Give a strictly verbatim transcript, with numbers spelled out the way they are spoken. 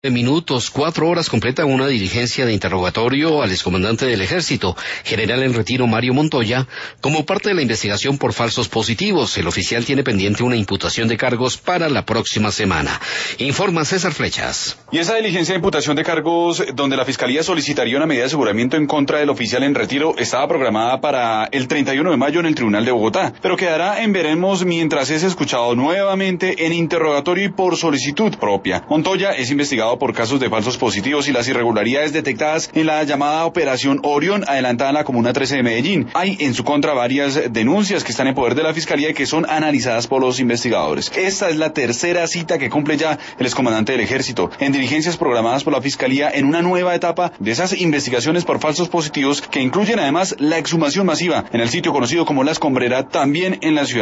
Minutos, cuatro horas completa una diligencia de interrogatorio al excomandante del Ejército, general en retiro Mario Montoya, como parte de la investigación por falsos positivos. El oficial tiene pendiente una imputación de cargos para la próxima semana. Informa César Flechas. Y esa diligencia de imputación de cargos, donde la Fiscalía solicitaría una medida de aseguramiento en contra del oficial en retiro, estaba programada para el treinta y uno de mayo en el Tribunal de Bogotá, pero quedará en veremos mientras es escuchado nuevamente en interrogatorio y por solicitud propia. Montoya es investigado por casos de falsos positivos y las irregularidades detectadas en la llamada Operación Orión, adelantada en la Comuna trece de Medellín. Hay en su contra varias denuncias que están en poder de la Fiscalía y que son analizadas por los investigadores. Esta es la tercera cita que cumple ya el excomandante del Ejército en diligencias programadas por la Fiscalía en una nueva etapa de esas investigaciones por falsos positivos que incluyen además la exhumación masiva en el sitio conocido como La Escombrera, también en la ciudad.